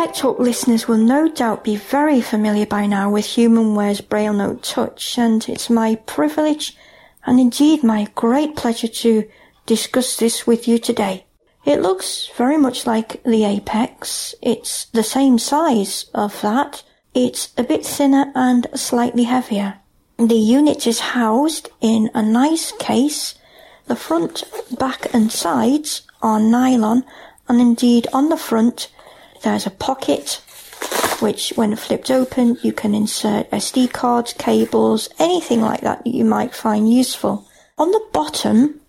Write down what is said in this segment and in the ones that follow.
Tech Talk listeners will no doubt be very familiar by now with HumanWare's Braille Note Touch, and it's my privilege and indeed my great pleasure to discuss this with you today. It looks very much like the Apex. It's the same size of that. It's a bit thinner and slightly heavier. The unit is housed in a nice case. The front, back and sides are nylon, and indeed on the front there's a pocket which, when flipped open, you can insert SD cards, cables, anything like that you might find useful. On the bottom,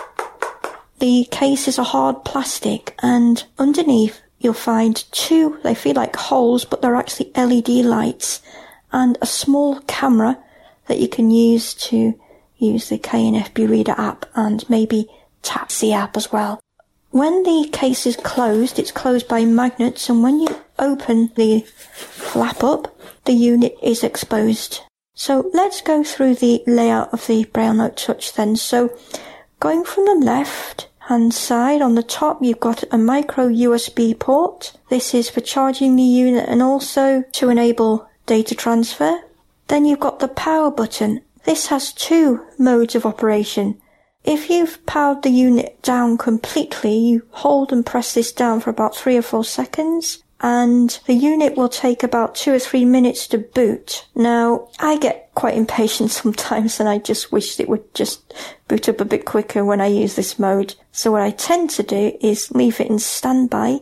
the case is a hard plastic, and underneath you'll find two, they feel like holes, but they're actually LED lights, and a small camera that you can use to use the KNFB Reader app and maybe tap the app as well. When the case is closed, it's closed by magnets, and when you open the flap up, the unit is exposed. So let's go through the layout of the Braille Note Touch then. So going from the left hand side, on the top you've got a micro USB port. This is for charging the unit and also to enable data transfer. Then you've got the power button. This has two modes of operation. If you've powered the unit down completely, you hold and press this down for about 3 or 4 seconds, and the unit will take about 2 or 3 minutes to boot. Now, I get quite impatient sometimes, and I just wish it would just boot up a bit quicker when I use this mode. So what I tend to do is leave it in standby,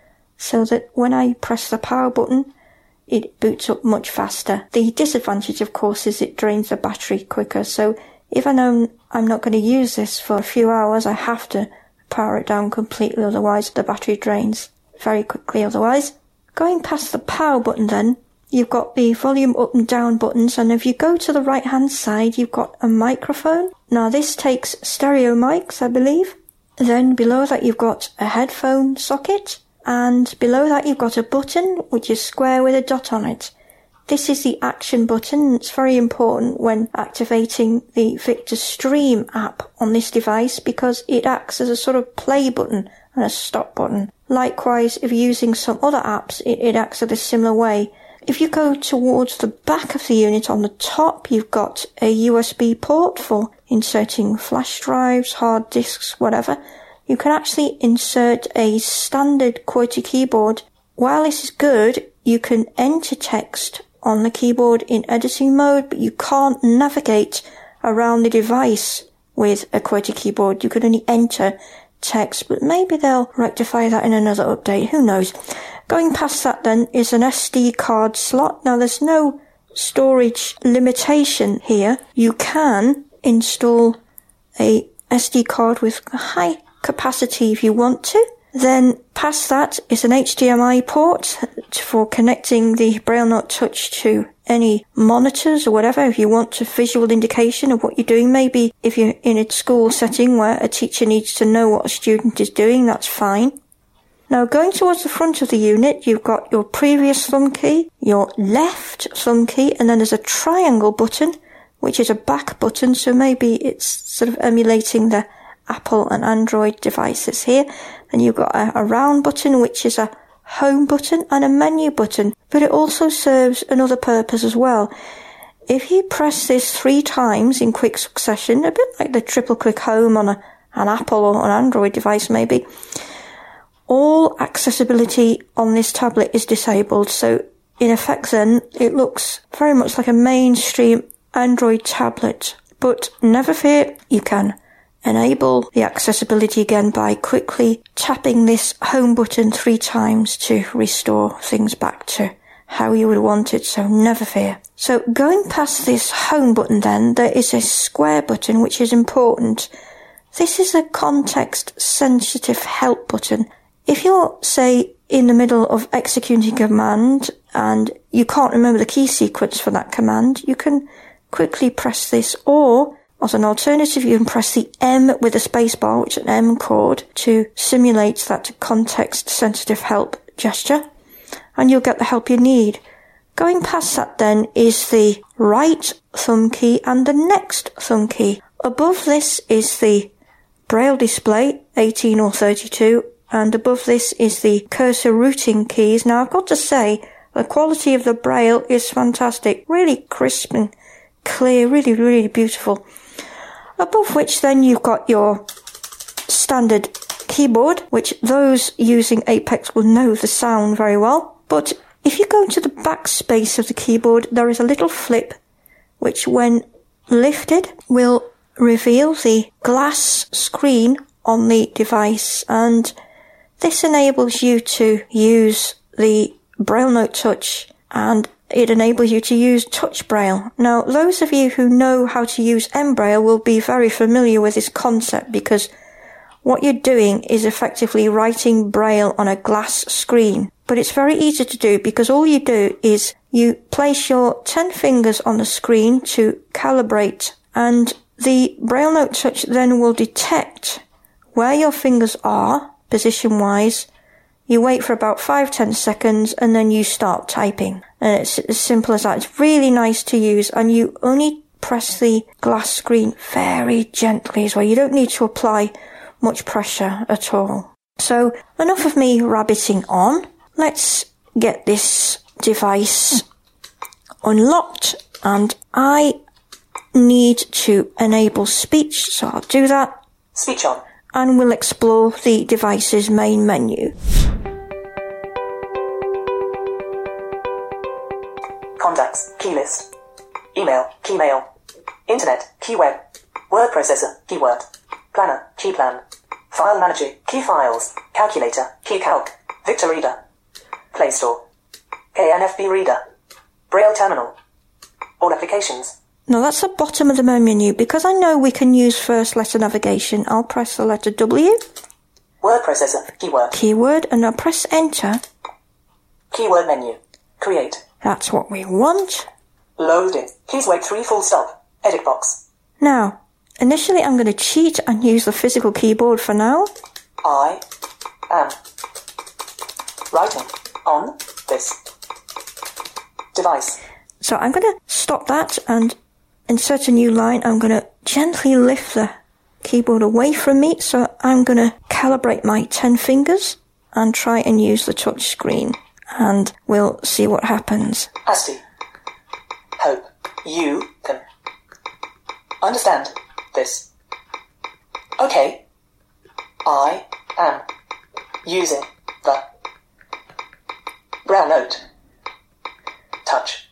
so that when I press the power button, it boots up much faster. The disadvantage, of course, is it drains the battery quicker, so if I know I'm not going to use this for a few hours, I have to power it down completely, otherwise the battery drains very quickly otherwise. Going past the power button then, you've got the volume up and down buttons, and if you go to the right hand side, you've got a microphone. Now this takes stereo mics, I believe. Then below that you've got a headphone socket, and below that you've got a button which is square with a dot on it. This is the action button. It's very important when activating the Victor Stream app on this device because it acts as a sort of play button and a stop button. Likewise, if you're using some other apps, it acts in a similar way. If you go towards the back of the unit on the top, you've got a USB port for inserting flash drives, hard disks, whatever. You can actually insert a standard QWERTY keyboard. While this is good, you can enter text on the keyboard in editing mode, but you can't navigate around the device with a QWERTY keyboard. You can only enter text, but maybe they'll rectify that in another update. Who knows? Going past that then is an SD card slot. Now there's no storage limitation here. You can install a SD card with high capacity if you want to. Then past that is an HDMI port for connecting the Braille Note Touch to any monitors or whatever if you want a visual indication of what you're doing. Maybe if you're in a school setting where a teacher needs to know what a student is doing, that's fine. Now going towards the front of the unit, you've got your previous thumb key, your left thumb key, and then there's a triangle button, which is a back button, so maybe it's sort of emulating the Apple and Android devices here. And you've got a round button, which is a home button, and a menu button, but it also serves another purpose as well. If you press this 3 times in quick succession, a bit like the triple click home on an Apple or an Android device maybe, all accessibility on this tablet is disabled. So in effect then, it looks very much like a mainstream Android tablet. But never fear, you can enable the accessibility again by quickly tapping this home button 3 times to restore things back to how you would want it, so never fear. So going past this home button then, there is a square button which is important. This is a context-sensitive help button. If you're, say, in the middle of executing a command and you can't remember the key sequence for that command, you can quickly press this, or as an alternative, you can press the M with a spacebar, which is an M chord, to simulate that context-sensitive help gesture, and you'll get the help you need. Going past that then is the right thumb key and the next thumb key. Above this is the Braille display, 18 or 32, and above this is the cursor routing keys. Now I've got to say, the quality of the Braille is fantastic, really crisp and clear, really, really beautiful. Above which then you've got your standard keyboard, which those using Apex will know the sound very well. But if you go to the backspace of the keyboard, there is a little flip, which when lifted will reveal the glass screen on the device, and this enables you to use the Braille Note Touch, and it enables you to use Touch Braille. Now, those of you who know how to use M-Braille will be very familiar with this concept, because what you're doing is effectively writing Braille on a glass screen. But it's very easy to do, because all you do is you place your 10 fingers on the screen to calibrate, and the Braille Note Touch then will detect where your fingers are, position-wise. You wait for about 5-10 seconds, and then you start typing. And it's as simple as that. It's really nice to use, and you only press the glass screen very gently as well. You don't need to apply much pressure at all. So, enough of me rabbiting on. Let's get this device unlocked, and I need to enable speech, so I'll do that. Speech on. And we'll explore the device's main menu. Contacts, key list. Email, key mail. Internet, key web. Word processor, keyword. Planner, key plan. File manager, key files. Calculator, key calc. Victor Reader. Play Store. KNFB Reader. Braille Terminal. All applications. Now that's the bottom of the main menu. Because I know we can use first letter navigation, I'll press the letter W. Word processor, keyword. Keyword, and I'll press enter. Keyword menu. Create. That's what we want. Loading. Please wait 3 full stop. Edit box. Now, initially I'm going to cheat and use the physical keyboard for now. I am writing on this device. So I'm going to stop that and insert a new line. I'm going to gently lift the keyboard away from me. So I'm going to calibrate my 10 fingers and try and use the touch screen. And we'll see what happens. Asti. Hope you can understand this. Okay. I am using the Braille Note Touch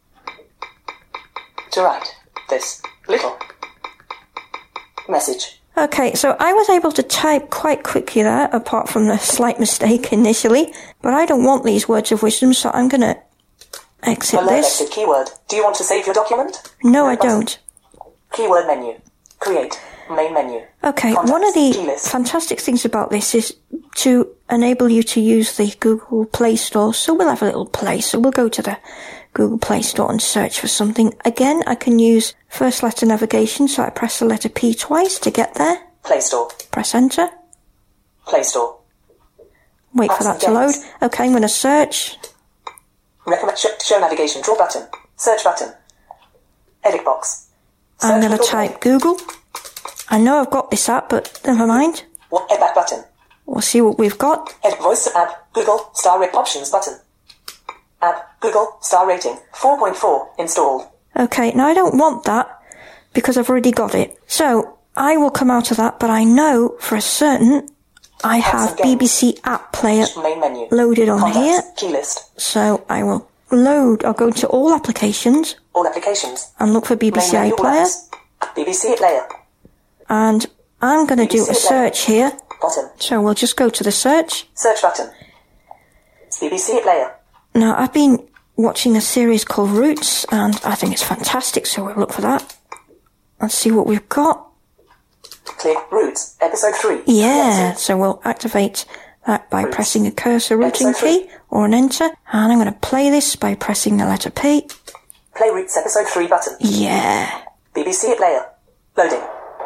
to write this little message. Okay, so I was able to type quite quickly there, apart from the slight mistake initially, but I don't want these words of wisdom, so I'm going to exit this. Exit keyword. Do you want to save your document? No, I don't. Keyword menu. Create. Main menu. Okay, Contacts, one of the fantastic things about this is to enable you to use the Google Play Store, so we'll have a little play, so we'll go to the Google Play Store and search for something. Again, I can use first letter navigation, so I press the letter P twice to get there. Play Store. Press enter. Play Store. Wait for that to load. Okay, I'm going to search. Recommend show navigation. Draw button. Search button. Edit box. Search I'm going to type Google. I know I've got this app, but never mind. Edit back button. We'll see what we've got. Edit voice app. Google star rate options button. App Google star rating 4.4 installed. Okay, now I don't want that because I've already got it. So I will come out of that, but I know for a certain I have BBC App Player main menu. Loaded on Contacts, here. Key list. So I will load. I'll go to all applications. All applications. And look for BBC iPlayer. BBC Player. And I'm going to do a search here. Bottom. So we'll just go to the search. Search button. BBC Player. Now, I've been watching a series called Roots, and I think it's fantastic, so we'll look for that. Let's see what we've got. Click Roots, Episode 3. Yeah, so we'll activate that by pressing a cursor routing key or an enter. And I'm going to play this by pressing the letter P. Play Roots Episode 3 button. Yeah. BBC Player. Loading.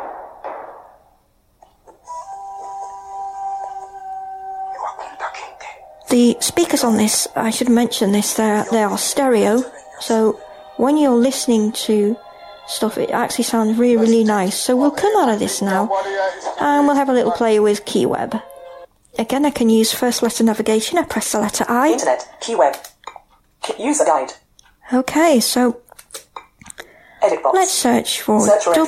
The speakers on this, I should mention this, they are stereo, so when you're listening to stuff, it actually sounds really, really nice. So we'll come out of this now, and we'll have a little play with KeyWeb. again, I can use first letter navigation. I press the letter I. Internet, key web, user guide. Okay, so Edit box. let's search for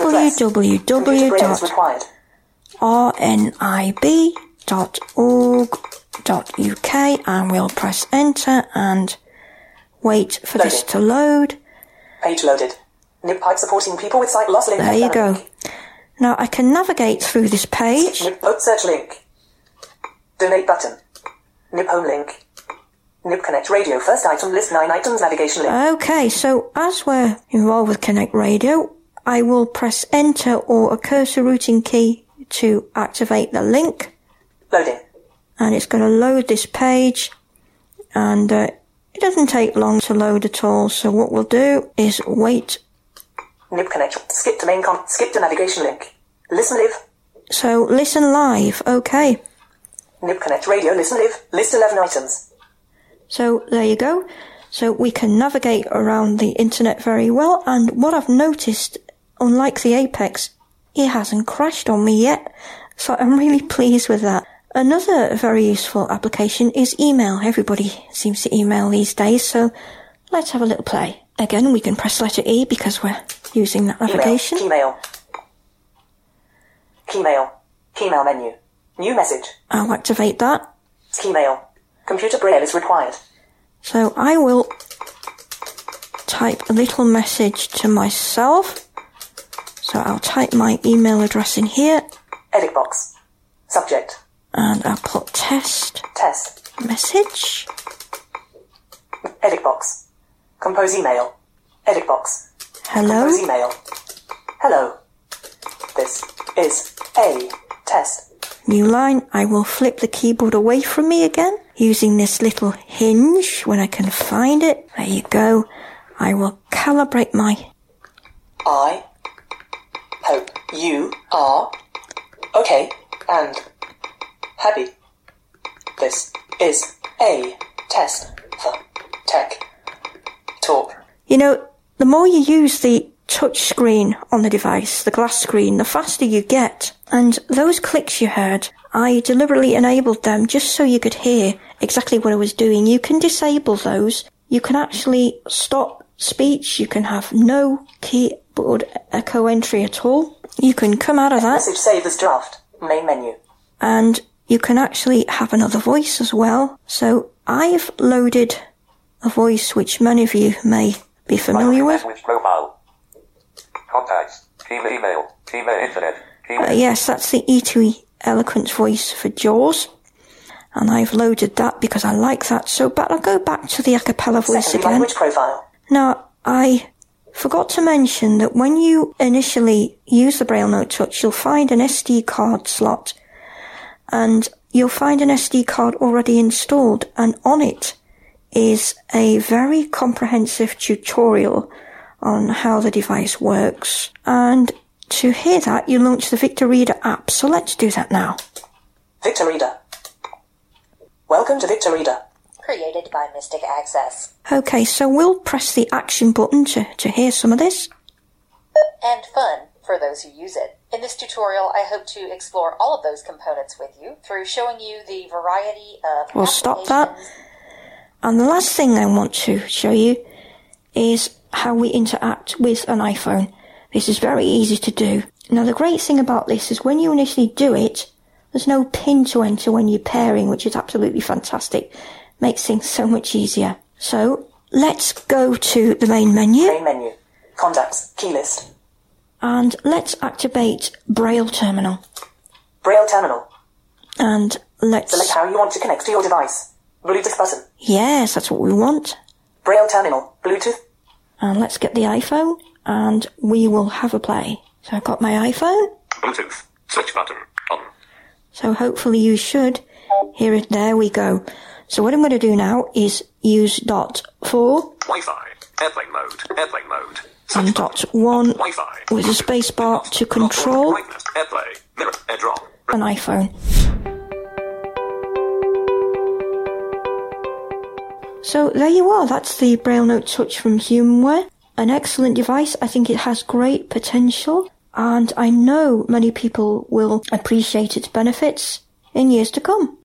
www.rnib.org.uk and we'll press enter and wait for this to load. Page loaded. Nib pipe supporting people with sight loss link. There you go. Now I can navigate through this page. Nib vote search link. Donate button. Nib home link. Nib Connect Radio first item list 9 items navigation link. Okay, so as we're involved with Connect Radio, I will press enter or a cursor routing key to activate the link. Loading. And it's going to load this page, and it doesn't take long to load at all, so what we'll do is wait. Nib Connect. Skip to main skip to navigation link. Listen live. So listen live, okay. Nib Connect Radio listen live. List 11 items. So there you go. So we can navigate around the internet very well, and what I've noticed, unlike the Apex, it hasn't crashed on me yet, so I'm really pleased with that. Another very useful application is email. Everybody seems to email these days, so let's have a little play. Again, we can press letter E because we're using that navigation. Email. Keymail. Keymail menu. New message. I'll activate that. Keymail. Computer braille is required. So I will type a little message to myself. So I'll type my email address in here. Edit box. Subject. And I'll put test. Test. Message. Edit box. Compose email. Edit box. Hello. Compose email. Hello. This is a test. New line. I will flip the keyboard away from me again using this little hinge when I can find it. There you go. I will calibrate my... I hope you are okay and happy. This is a test for Tech Talk. You know, the more you use the touch screen on the device, the glass screen, the faster you get. And those clicks you heard, I deliberately enabled them just so you could hear exactly what I was doing. You can disable those. You can actually stop speech. You can have no keyboard echo entry at all. You can come out of that. Message save as draft. Main menu. And you can actually have another voice as well. So I've loaded a voice which many of you may be familiar with. Profile. Contacts. Email. Internet. Yes, that's the E2E Eloquent voice for JAWS. And I've loaded that because I like that. So, but I'll go back to the a cappella voice Secondary again. language profile. Now, I forgot to mention that when you initially use the Braille Note Touch, you'll find an SD card slot. And you'll find an SD card already installed. And on it is a very comprehensive tutorial on how the device works. And to hear that, you launch the Victor Reader app. So let's do that now. Victor Reader. Welcome to Victor Reader. Created by Mystic Access. Okay, so we'll press the action button to hear some of this. And fun for those who use it. In this tutorial, I hope to explore all of those components with you through showing you the variety of We'll stop that. And the last thing I want to show you is how we interact with an iPhone. This is very easy to do. Now, the great thing about this is when you initially do it, there's no pin to enter when you're pairing, which is absolutely fantastic. Makes things so much easier. So, let's go to the main menu. Main menu. Contacts. Key list. And let's activate Braille Terminal. Braille terminal. And let's... Select how you want to connect to your device. Bluetooth button. Yes, that's what we want. Braille terminal. Bluetooth. And let's get the iPhone, and we will have a play. So I've got my iPhone. Bluetooth. Switch button. On. So hopefully you should hear it. There we go. So what I'm going to do now is use dot 4 Wi-Fi. Airplane mode. Airplane mode. and dot 1 Wi-Fi. with a space bar to control Brightness. Airplay. Mirror. AirDrop. an iPhone. So there you are. That's the Braille Note Touch from Humanware. An excellent device. I think it has great potential, and I know many people will appreciate its benefits in years to come.